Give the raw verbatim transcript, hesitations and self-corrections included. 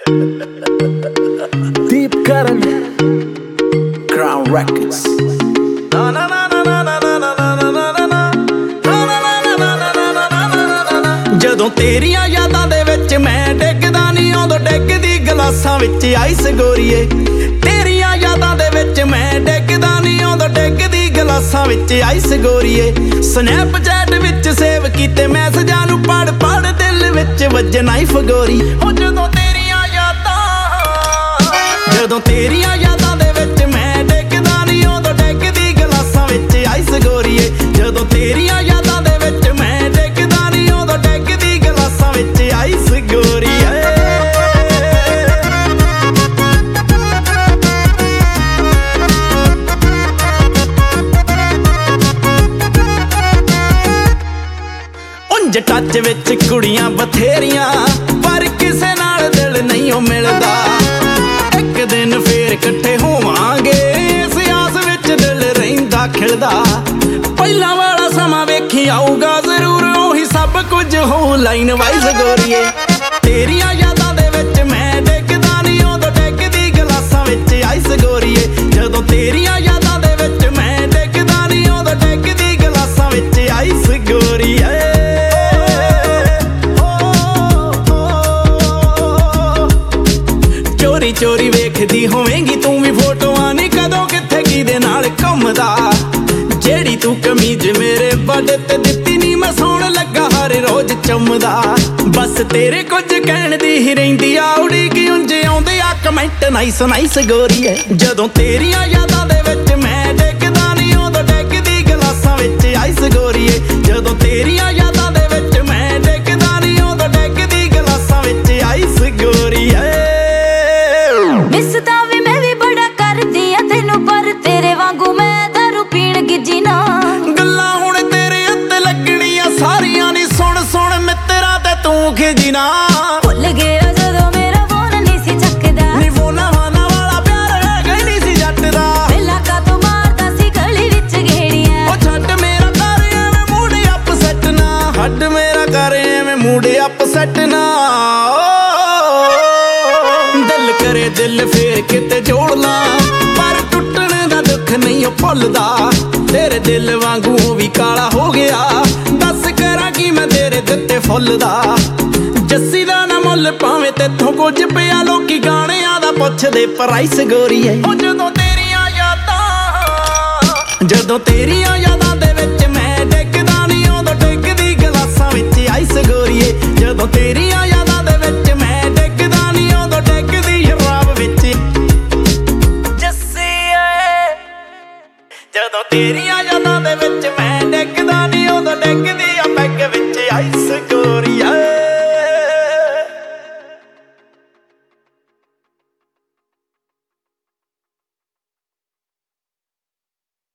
Deep Karan, Crown Records. ਜਦੋਂ ਤੇਰੀਆਂ ਯਾਦਾਂ ਦੇ ਵਿੱਚ ਮੈਂ ਡਿੱਗਦਾ ਨਹੀਂ ਉਦੋਂ ਡਿੱਗਦੀ ਗਲਾਸਾਂ ਵਿੱਚ ਆਈਸ ਗੋਰੀਏ। ਤੇਰੀਆਂ ਯਾਦਾਂ ਦੇ ਵਿੱਚ ਮੈਂ ਡਿੱਗਦਾ ਨਹੀਂ ਉਦੋਂ ਡਿੱਗਦੀ ਗਲਾਸਾਂ ਵਿੱਚ ਆਈਸ ਗੋਰੀਏ। ਸਨੈਪਚੈਟ ਵਿੱਚ ਸੇਵ ਕੀਤੇ ਮੈਸੇਜਾਂ ਨੂੰ ਪੜ ਪੜ ਦਿਲ ਵਿੱਚ ਵੱਜੇ ਨਾਈਫ ਗੋਰੀ। ਉਹ ਜਦੋਂ ਤੇਰੀਆਂ ਯਾਦਾਂ ਜਦੋਂ ਤੇਰੀਆਂ ਯਾਦਾਂ ਦੇ ਵਿੱਚ ਮੈਂ ਡਿੱਗਦਾ ਨਹੀਂ ਉਦੋਂ ਡਿੱਗਦੀ ਗਲਾਸਾਂ ਵਿੱਚ ਆਈਸ ਗੋਰੀਏ। ਜਦੋਂ ਤੇਰੀਆਂ ਯਾਦਾਂ ਦੇ ਵਿੱਚ ਮੈਂ ਡਿੱਗਦਾ ਨਹੀਂ ਉਦੋਂ ਡਿੱਗਦੀ ਗਲਾਸਾਂ ਵਿੱਚ ਆਈਸ ਗੋਰੀਏ। ਉਂਝ ਟੱਚ ਵਿੱਚ ਕੁੜੀਆਂ ਬਥੇਰੀਆਂ ਪਰ ਕਿਸੇ ਨਾਲ ਦਿਲ ਨਹੀਂ ਉਹ ਮਿਲਦਾ। ਇੱਕ ਦਿਨ ਫੇਰ ਇਕੱਠੇ ਹੋਵਾਂਗੇ ਇਸ ਆਸ ਵਿੱਚ ਦਿਲ ਰਹਿੰਦਾ ਖਿਲਦਾ। ਪਹਿਲਾਂ ਵਾਲਾ ਸਮਾਂ ਵੇਖੀ ਆਊਗਾ ਜ਼ਰੂਰ ਉਹੀ ਸਭ ਕੁਝ ਹੋਊ ਲਾਈਨ ਵਾਈਜ਼ ਗੋਰੀਏ। ਤੇਰੀਆਂ ਯਾਦਾਂ ਦੇ ਵਿੱਚ ਮੈਂ ਡਿੱਗਦਾ ਨਹੀਂ ਉਦੋਂ ਡਿੱਗਦੀ ਗਲਾਸਾਂ ਵਿੱਚ ਆਈਸ ਗੋਰੀਏ। ਜਦੋਂ ਤੇਰੀਆਂ ਯਾਦਾਂ ਦੇ ਵਿੱਚ ਮੈਂ ਡਿੱਗਦਾ ਨਹੀਂ ਉਦੋਂ ਡਿੱਗਦੀ ਗਲਾਸਾਂ ਵਿੱਚ ਆਈਸ ਗੋਰੀਏ। ਚੋਰੀ ਚੋਰੀ ਵੇਖਦੀ ਹੋਵੇਂਗੀ ਤੂੰ ਵੀ ਫੋਟੋਆਂ ਨੀ ਕਦੋਂ ਕਿੱਥੇ ਕਿਹਦੇ ਨਾਲ ਘੁੰਮਦਾ। ਜਿਹੜੀ ਤੂੰ ਕਮੀਜ਼ ਮੇਰੇ ਬਾਡੇ ਤੇ ਦਿੱਤੀ ਨੀ ਮੈਂ ਸੌਣ ਲੱਗਾ ਹਰ ਰੋਜ਼ ਚੁੰਮਦਾ। ਬਸ ਤੇਰੇ ਕੁਝ ਕਹਿਣ ਦੀ ਹੀ ਰਹਿੰਦੀ ਆ ਉਡੀਕ ਉਂਝ ਆਉਂਦੇ ਆ ਕਮੈਂਟ ਨਾਈਸ ਨਾਈਸ ਗੋਰੀਏ। ਜਦੋਂ ਤੇਰੀਆਂ ਯਾਦਾਂ ਦੇ ਵਿੱਚ ਮੈਂ ਡਿੱਗਦਾ ਨੀ ਉਦੋਂ ਡਿੱਗਦੀ ਗਲਾਸਾਂ ਵਿੱਚ ਆਈਸ ਗੋਰੀਏ। ਜਦੋਂ ਤੇਰੀਆਂ ਯਾਦਾਂ ਦੇ ਵਿੱਚ ਮੈਂ ਡਿੱਗਦਾ ਨੀ ਉਦੋਂ ਡਿੱਗਦੀ ਗਲਾਸਾਂ ਵਿੱਚ ਆਈਸ ਗੋਰੀਏ। ਮਿਸ ਤਾਂ ਵੀ ਮੈਂ ਵੀ ਬੜਾ ਕਰਦੀ ਆ ਤੈਨੂੰ ਪਰ ਤੇਰੇ ਵਾਂਗੂ ਮੈਂ ਦਾਰੂ ਪੀਣ ਗਿੱਜੀ ਨਾ। ਗੱਲਾਂ ਹੁਣ ਤੇਰੇ ਉੱਤੇ ਲੱਗਣੀਆਂ ਸਾਰੀਆਂ ਨੀ ਸੁਣ ਸੁਣ ਮਿੱਤਰਾਂ ਤੇ ਤੂੰ ਖਿਜੀ ਨਾ। ਭੁੱਲ ਗਿਆ ਜਦੋਂ ਮੇਰਾ ਫੋਨ ਨਹੀਂ ਸੀ ਚੱਕਦਾ ਨੀ ਫੋਨਾ ਵਾਨਾ ਵਾਲਾ ਪਿਆਰ ਹੈਗਾ ਹੀ ਨਹੀਂ ਸੀ ਜੱਟ ਦਾ। ਪਹਿਲਾਂ ਕਾਤੋਂ ਮਾਰਦਾ ਸੀ ਗਲੀ ਵਿੱਚ ਗੇੜੀਆਂ। ਉਹ ਛੱਡ ਮੇਰਾ ਕਰ ਐਵੇਂ ਮੂਡ ਅਪਸੈਟ ਨਾ। ਛੱਡ ਮੇਰਾ ਕਰ ਐਵੇਂ ਮੂਡ ਅਪਸੈਟ ਨਾ। ਦਿਲ ਕਰੇ ਦਿਲ ਫੇਰ ਕਿਤੇ ਜੋੜ ਲਾਂ ਪਰ ਟੁੱਟਣ ਦਾ ਦੁੱਖ ਨਹੀਂ ਉਹ ਭੁੱਲਦਾ। ਤੇਰੇ ਦਿਲ ਵਾਂਗੂ ਉਹ ਵੀ ਕਾਲਾ ਹੋ ਗਿਆ ਦੱਸ ਕਰਾਂ ਕੀ ਮੈਂ ਤੇਰੇ ਦਿੱਤੇ ਫੁੱਲ ਦਾ। ਜੱਸੀ ਦਾ ਨਾ ਮੁੱਲ ਭਾਵੇਂ ਤੇਥੋਂ ਕੁਝ ਪਿਆ ਲੋਕੀ ਗਾਣਿਆਂ ਦਾ ਪੁੱਛਦੇ ਪ੍ਰਾਈਸ ਗੋਰੀਏ। ਉਹ ਜਦੋਂ ਤੇਰੀਆਂ ਯਾਦਾਂ ਜਦੋਂ ਤੇਰੀਆਂ ਯਾਦਾਂ ਦੇ ਵਿੱਚ ਮੈਂ ਡਿੱਗਦਾ ਨਹੀਂ ਉਦੋਂ ਡਿੱਗਦੀ ਗਲਾਸਾਂ ਵਿੱਚ ਆਈਸ ਗੋਰੀਏ। ਜਦੋਂ ਤੇਰੀਆਂ ਯਾਦਾਂ ਦੇ ਵਿੱਚ ਮੈਂ ਡਿੱਗਦਾ ਨਹੀਂ ਉਦੋਂ ਡਿੱਗਦੀ ਸ਼ਰਾਬ ਵਿੱਚ ਜੱਸੀ ਏ। ਜਦੋਂ ਤੇਰੀਆਂ ਯਾਦਾਂ ਦੇ ਵਿੱਚ ਮੈਂ